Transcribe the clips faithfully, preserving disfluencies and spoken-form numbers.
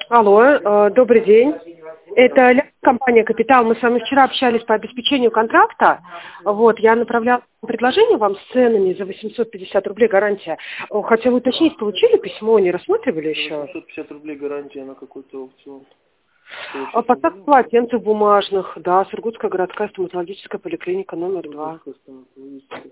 Алло, э, добрый день. Это Ля- компания «Капитал». Мы с вами вчера общались по обеспечению контракта. Вот, я направляла предложение вам с ценами за восемьсот пятьдесят рублей гарантия. О, Хотела уточнить, получили письмо, не рассматривали еще? восемьсот пятьдесят рублей гарантия на какой-то аукцион. Что вы А сейчас поставка говорите? полотенцев бумажных, да, Сургутская городская стоматологическая поликлиника номер два. Сургутская стоматологическая.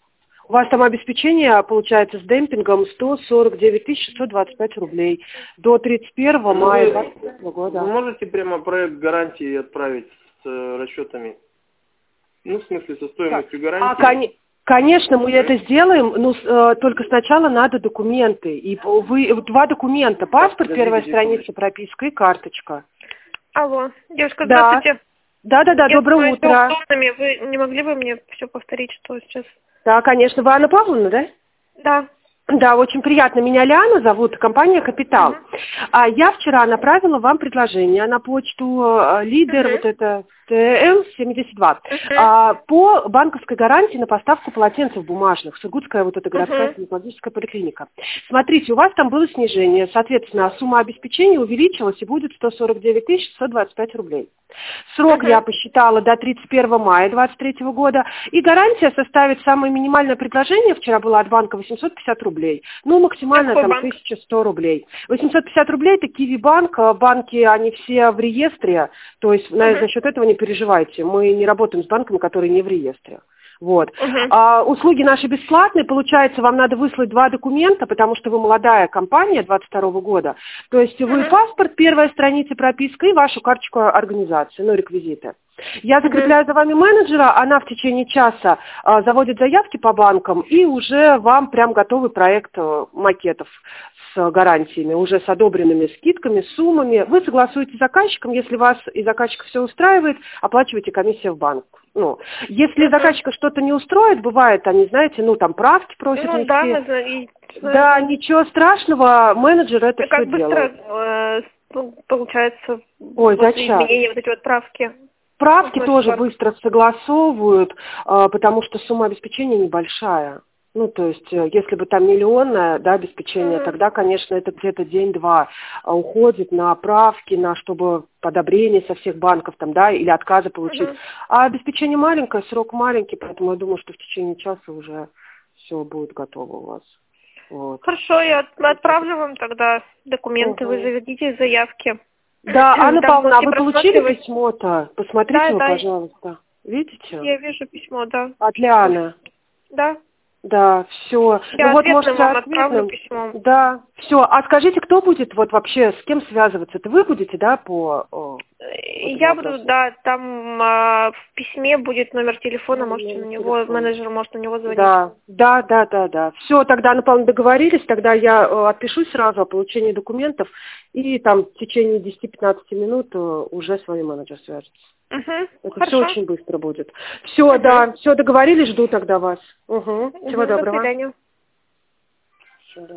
У вас там обеспечение получается с демпингом сто сорок девять тысяч шестьсот двадцать пять рублей до тридцать первого Ну, мая вы, двадцать третьего года. вы можете прямо проект гарантии отправить с э, расчетами? Ну, в смысле, со Так. стоимостью А, гарантии. кон- конечно, мы это сделаем, но с- э, только сначала надо документы. И п- вы два документа: паспорт, Подождите первая страница, секундочку. прописка и карточка. Алло, девушка, Да. здравствуйте. Да, да, да, Я доброе с утро. аукционами. Вы не могли бы мне все повторить, что сейчас? Да, конечно. Вы Анна Павловна, да? Да. Да, очень приятно. Меня Лиана зовут, компания «Капитал». Мгм. А я вчера направила вам предложение на почту э, лидер, Мгм. вот это Т М семьдесят два, Мгм. а, по банковской гарантии на поставку полотенцев бумажных. Сургутская вот эта городская Мгм. стоматологическая поликлиника. Смотрите, у вас там было снижение, соответственно, сумма обеспечения увеличилась и будет сто сорок девять тысяч шестьсот двадцать пять рублей. Срок Мгм. я посчитала до тридцать первого мая двадцать третьего года. И гарантия составит самое минимальное предложение. Вчера было от банка восемьсот пятьдесят рублей. Ну, максимально Какой там банк? тысяча сто рублей. восемьсот пятьдесят рублей это Киви банк. Банки, они все в реестре. То есть, на, Мгм. за счет этого не переживайте. Мы не работаем с банками, которые не в реестре. Вот. Мгм. А, услуги наши бесплатные, получается, вам надо выслать два документа, потому что вы молодая компания двадцать второго года. То есть вы Мгм. паспорт, первая страница, прописка и вашу карточку организации, ну, реквизиты. Я Мгм. закрепляю за вами менеджера, она в течение часа а, заводит заявки по банкам, и уже вам прям готовый проект а, макетов с гарантиями, уже с одобренными скидками, суммами. Вы согласуете с заказчиком, если вас и заказчика все устраивает, оплачиваете комиссию в банк. Ну, если Мгм. заказчика что-то не устроит, бывает, они, знаете, ну, там правки просят Ну да, внести. мы зна- и- Да, ничего страшного, менеджер это А все как быстро делает. э, ну, получается Ой, вот за час. изменения, вот эти вот правки? Справки Ваш тоже банк. быстро согласовывают, а, потому что сумма обеспечения небольшая. Ну, то есть, э, если бы там миллионное, да, обеспечение, Мгм. тогда, конечно, это где-то день-два а, уходит на правки, на чтобы подобрение со всех банков там, да, или отказы получить. Мгм. А обеспечение маленькое, срок маленький, поэтому я думаю, что в течение часа уже все будет готово у вас. Вот. Хорошо, я от- отправлю вам тогда документы, вы Мгм. заведите заявки. Да, Анна Там Павловна, а будете вы получили просматривать. письмо-то? Посмотрите Да, его, да, пожалуйста. Видите? я вижу письмо, да. От Лианы. Да. Да, все. Ну Я вот, ответным можете вам отправлю ответным. письмо. Да, все. А скажите, кто будет вот вообще, с кем связываться? Это вы будете, да, по о, Э, этому Я буду, вопросу? да, там а, в письме будет номер телефона, можете на Номер него, телефона. менеджер может на него звонить. Да, да, да, да, да. Все, тогда, Анна Павловна, договорились, тогда я э, отпишусь сразу о получении документов, и там в течение десяти-пятнадцати минут э, уже с вами менеджер свяжется. Угу, Это все хорошо. очень быстро будет. Все, Угу. да, все договорились, жду тогда вас. Угу. Угу, Всего до доброго. свидания. Всё, да.